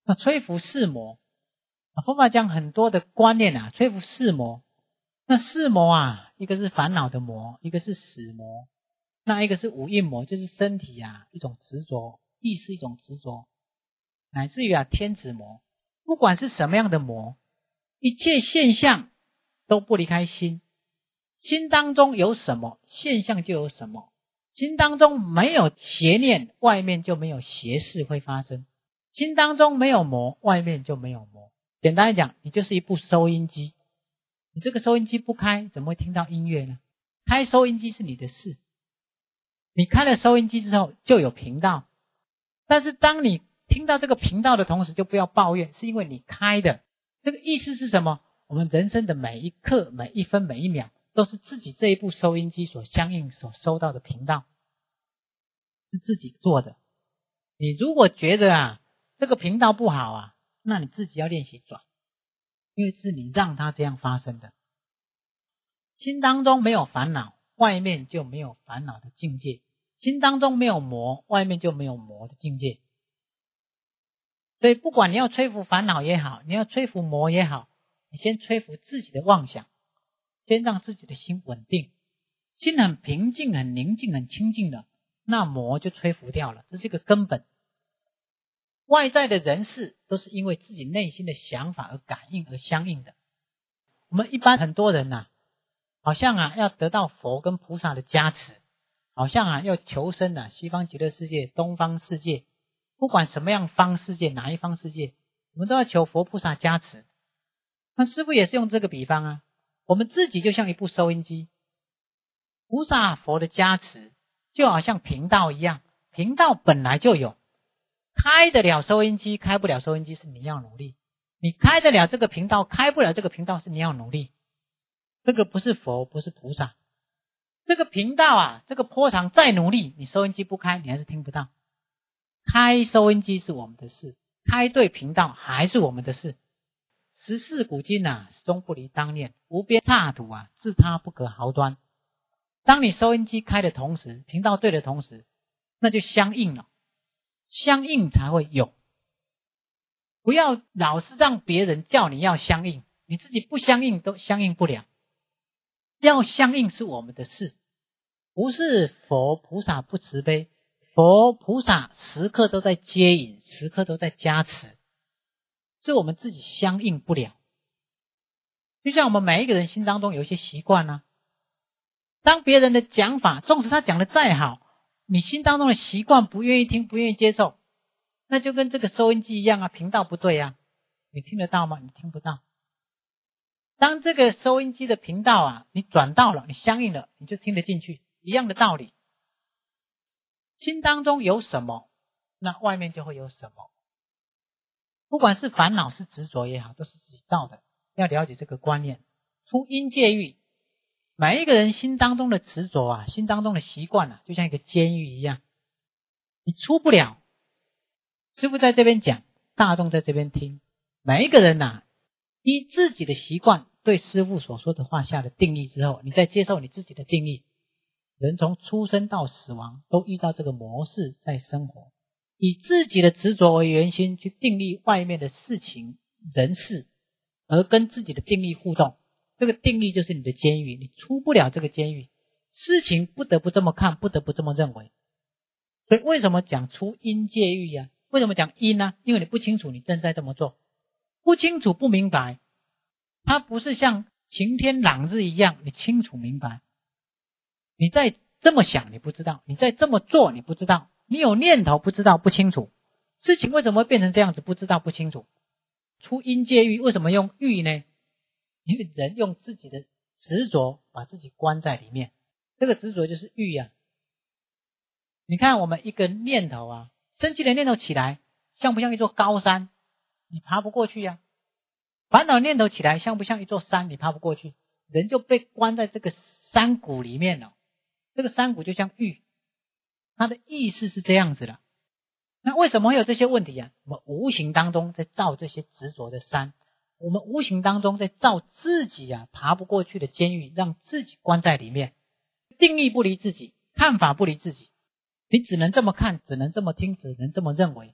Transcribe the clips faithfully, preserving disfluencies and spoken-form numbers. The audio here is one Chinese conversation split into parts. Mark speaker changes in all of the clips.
Speaker 1: 那摧伏四魔，佛法讲很多的观念啊，摧伏四魔。那四魔啊，一个是烦恼的魔，一个是死魔，那一个是五蕴魔，就是身体啊一种执着，意识一种执着，乃至于啊天子魔。不管是什么样的魔，一切现象都不离开心，心当中有什么，现象就有什么。心当中没有邪念，外面就没有邪事会发生。心当中没有魔，外面就没有魔。简单来讲，你就是一部收音机，你这个收音机不开，怎么会听到音乐呢？开收音机是你的事，你开了收音机之后就有频道，但是当你听到这个频道的同时，就不要抱怨，是因为你开的。这个意思是什么？我们人生的每一刻、每一分、每一秒，都是自己这一部收音机所相应所收到的频道，是自己做的。你如果觉得啊这个频道不好啊，那你自己要练习转，因为是你让它这样发生的。心当中没有烦恼，外面就没有烦恼的境界；心当中没有魔，外面就没有魔的境界。所以不管你要摧伏烦恼也好，你要摧伏魔也好，你先摧伏自己的妄想，先让自己的心稳定，心很平静、很宁静、很清净了，那魔就摧伏掉了，这是一个根本。外在的人事都是因为自己内心的想法而感应而相应的。我们一般很多人啊，好像啊要得到佛跟菩萨的加持，好像啊要求生啊西方极乐世界、东方世界，不管什么样方世界，哪一方世界，我们都要求佛菩萨加持。那师父也是用这个比方啊，我们自己就像一部收音机，菩萨佛的加持就好像频道一样，频道本来就有，开得了收音机，开不了收音机是你要努力，你开得了这个频道，开不了这个频道是你要努力。这个不是佛，不是菩萨，这个频道啊，这个波长再努力，你收音机不开，你还是听不到。开收音机是我们的事，开对频道还是我们的事。十四古今啊，始终不离当念，无边刹土啊，自他不可毫端。当你收音机开的同时，频道对的同时，那就相应了，相应才会有。不要老是让别人叫你要相应，你自己不相应都相应不了。要相应是我们的事，不是佛菩萨不慈悲，佛菩萨时刻都在接引，时刻都在加持，是我们自己相应不了。就像我们每一个人心当中有一些习惯啊，当别人的讲法，纵使他讲的再好，你心当中的习惯不愿意听，不愿意接受，那就跟这个收音机一样啊，频道不对啊，你听得到吗？你听不到。当这个收音机的频道啊，你转到了，你相应了，你就听得进去，一样的道理。心当中有什么，那外面就会有什么。不管是烦恼是执着也好，都是自己造的，要了解这个观念。出因界狱，每一个人心当中的执着啊，心当中的习惯啊，就像一个监狱一样，你出不了。师父在这边讲，大众在这边听，每一个人啊，依自己的习惯对师父所说的话下的定义之后，你再接受你自己的定义。人从出生到死亡都依照这个模式在生活，以自己的执着为圆心去定义外面的事情人事，而跟自己的定义互动，这个定义就是你的监狱，你出不了这个监狱，事情不得不这么看，不得不这么认为。所以为什么讲出因界狱啊？为什么讲因呢？因为你不清楚你正在这么做，不清楚不明白，它不是像晴天朗日一样你清楚明白。你再这么想你不知道，你再这么做你不知道，你有念头不知道不清楚，事情为什么会变成这样子不知道不清楚。出因界狱，为什么用狱呢？因为人用自己的执着把自己关在里面，这个执着就是狱啊。你看我们一个念头啊，生气的念头起来，像不像一座高山？你爬不过去啊。烦恼念头起来，像不像一座山？你爬不过去。人就被关在这个山谷里面了。这个山谷就像狱，它的意思是这样子的。那为什么会有这些问题啊？我们无形当中在造这些执着的山，我们无形当中在造自己啊爬不过去的监狱，让自己关在里面。定义不离自己，看法不离自己，你只能这么看，只能这么听，只能这么认为。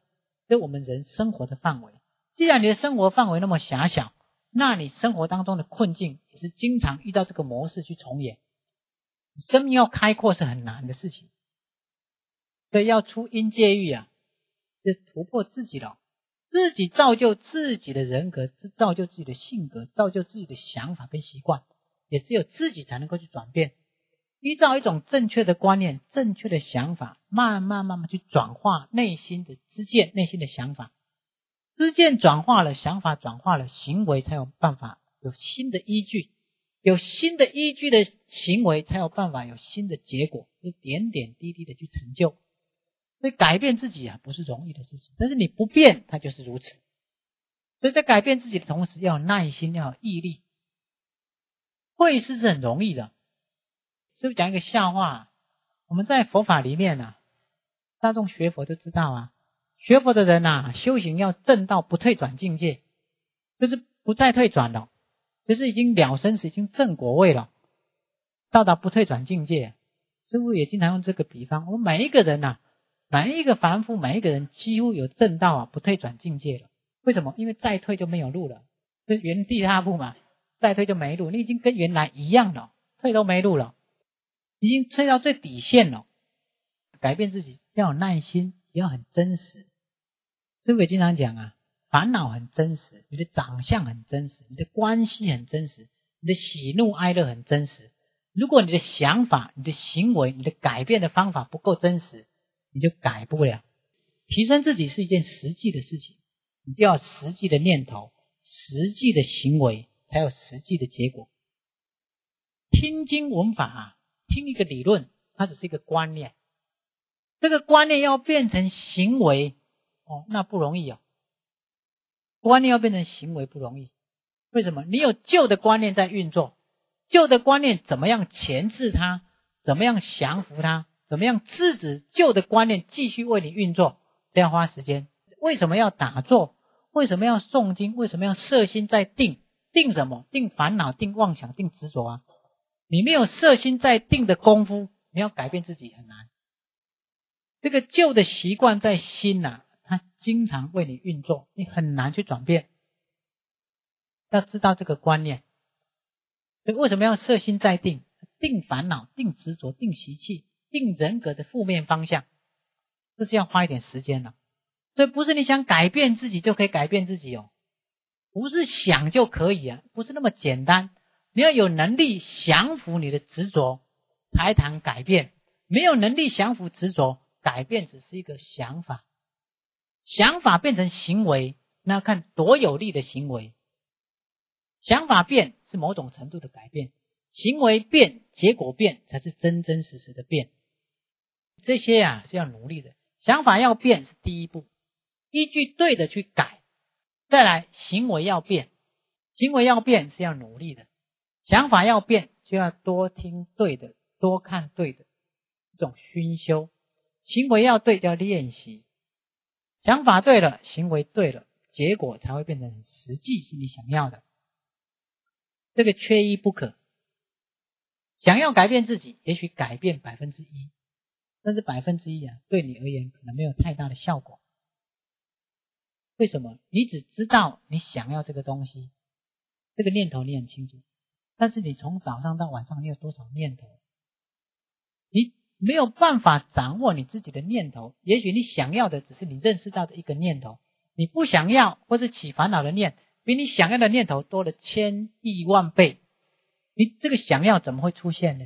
Speaker 1: 这是我们人生活的范围。既然你的生活范围那么狭小，那你生活当中的困境也是经常依照这个模式去重演。生命要开阔是很难的事情，所以要出阴界狱啊，就突破自己了，自己造就自己的人格，造就自己的性格，造就自己的想法跟习惯，也只有自己才能够去转变。依照一种正确的观念，正确的想法，慢慢慢慢去转化内心的知见，内心的想法。知见转化了，想法转化了，行为才有办法有新的依据，有新的依据的行为才有办法有新的结果，就点点滴滴的去成就。所以改变自己啊，不是容易的事情，但是你不变它就是如此。所以在改变自己的同时要有耐心，要有毅力。会事是很容易的。所以讲一个笑话，我们在佛法里面啊，大众学佛都知道啊，学佛的人啊，修行要证到不退转境界，就是不再退转了，就是已经了生死，已经证果位了，到达不退转境界。师父也经常用这个比方，我们每一个人啊，每一个凡夫，每一个人几乎有证到啊不退转境界了。为什么？因为再退就没有路了，这原地踏步嘛，再退就没路，你已经跟原来一样了，退都没路了，已经退到最底线了。改变自己要有耐心，也要很真实。师父也经常讲啊，烦恼很真实，你的长相很真实，你的关系很真实，你的喜怒哀乐很真实。如果你的想法、你的行为、你的改变的方法不够真实，你就改不了。提升自己是一件实际的事情，你就要实际的念头，实际的行为，才有实际的结果。听经闻法啊，听一个理论，它只是一个观念，这个观念要变成行为哦，那不容易哦。观念要变成行为不容易，为什么？你有旧的观念在运作，旧的观念怎么样钳制它，怎么样降服它，怎么样制止旧的观念继续为你运作，这要花时间。为什么要打坐？为什么要诵经？为什么要摄心在定？定什么？定烦恼，定妄想，定执着啊！你没有摄心在定的功夫，你要改变自己很难。这个旧的习惯在心啊，它经常为你运作，你很难去转变。要知道这个观念。所以为什么要摄心在定？定烦恼，定执着，定习气，定人格的负面方向，这是要花一点时间的。所以不是你想改变自己就可以改变自己哦，不是想就可以啊，不是那么简单。你要有能力降服你的执着，才谈改变。没有能力降服执着，改变只是一个想法。想法变成行为，那要看多有力的行为。想法变是某种程度的改变，行为变，结果变，才是真真实实的变。这些啊是要努力的。想法要变是第一步，依据对的去改。再来行为要变，行为要变是要努力的。想法要变就要多听对的，多看对的，这种熏修。行为要对就要练习，想法对了，行为对了，结果才会变成很实际，是你想要的。这个缺一不可。想要改变自己，也许改变百分之一，但是百分之一啊，对你而言可能没有太大的效果。为什么？你只知道你想要这个东西，这个念头你很清楚，但是你从早上到晚上你有多少念头？你没有办法掌握你自己的念头。也许你想要的只是你认识到的一个念头，你不想要或者起烦恼的念比你想要的念头多了千亿万倍，你这个想要怎么会出现呢？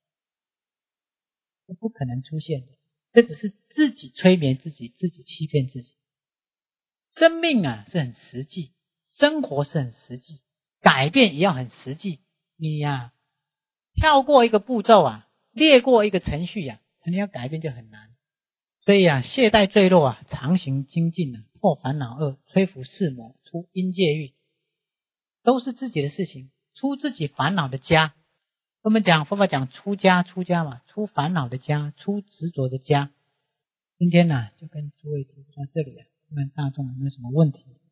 Speaker 1: 不可能出现的，这只是自己催眠自己，自己欺骗自己。生命啊是很实际，生活是很实际，改变也要很实际。你呀、啊、跳过一个步骤啊，列过一个程序啊，你要改变就很难。所以啊，懈怠坠落啊，常行精进啊，破烦恼恶，摧伏四魔，出阴界狱，都是自己的事情，出自己烦恼的家。我们讲佛法讲出家，出家嘛，出烦恼的家，出执着的家。今天呢、啊，就跟诸位提到这里啊，看看大众有没有什么问题。